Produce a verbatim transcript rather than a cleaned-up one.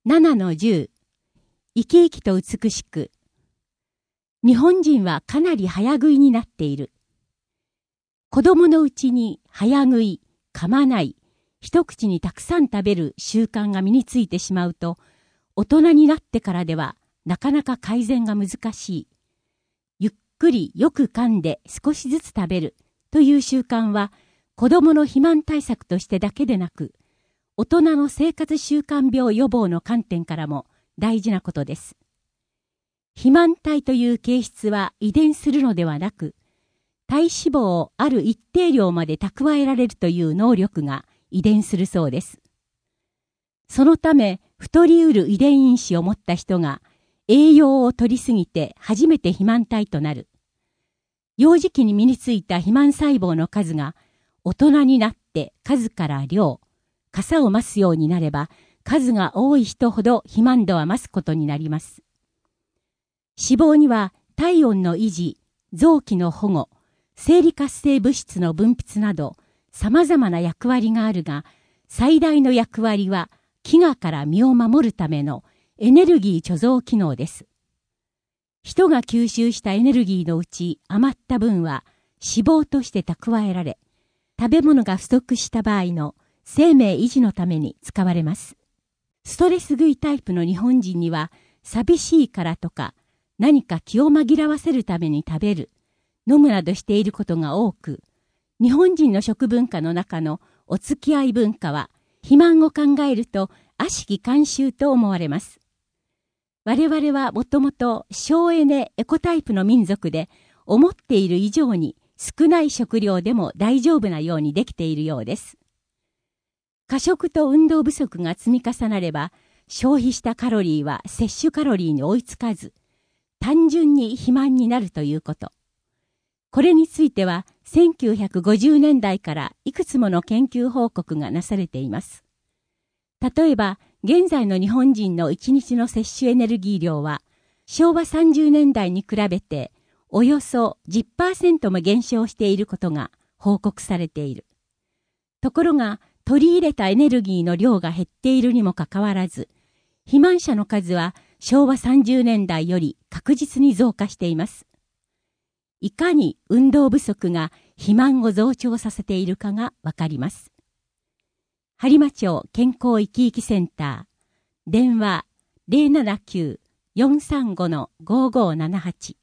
ななのじゅう、生き生きと美しく。日本人はかなり早食いになっている。子供のうちに早食い、噛まない、一口にたくさん食べる習慣が身についてしまうと、大人になってからではなかなか改善が難しい。ゆっくりよく噛んで少しずつ食べるという習慣は、子供の肥満対策としてだけでなく、大人の生活習慣病予防の観点からも大事なことです。肥満体という形質は遺伝するのではなく、体脂肪をある一定量まで蓄えられるという能力が遺伝するそうです。そのため、太りうる遺伝因子を持った人が栄養を摂りすぎて初めて肥満体となる。幼児期に身についた肥満細胞の数が大人になって数から量、傘を増すようになれば、数が多い人ほど肥満度は増すことになります。脂肪には体温の維持、臓器の保護、生理活性物質の分泌など様々な役割があるが、最大の役割は飢餓から身を守るためのエネルギー貯蔵機能です。人が吸収したエネルギーのうち余った分は脂肪として蓄えられ、食べ物が不足した場合の生命維持のために使われます。ストレス食いタイプの日本人には、寂しいからとか、何か気を紛らわせるために食べる、飲むなどしていることが多く、日本人の食文化の中のお付き合い文化は、肥満を考えると悪しき慣習と思われます。我々はもともと省エネエコタイプの民族で、思っている以上に少ない食料でも大丈夫なようにできているようです。過食と運動不足が積み重なれば、消費したカロリーは摂取カロリーに追いつかず、単純に肥満になるということ。これについては、せんきゅうひゃくごじゅうねんだいからいくつもの研究報告がなされています。例えば、現在の日本人のいちにちの摂取エネルギー量は、しょうわさんじゅうねんだいに比べて、およそ じゅっパーセント も減少していることが報告されている。ところが、取り入れたエネルギーの量が減っているにもかかわらず、肥満者の数はしょうわさんじゅうねんだいより確実に増加しています。いかに運動不足が肥満を増長させているかがわかります。播磨町健康生き生きセンター、電話 ゼロななきゅう よんさんご ごーごーななはち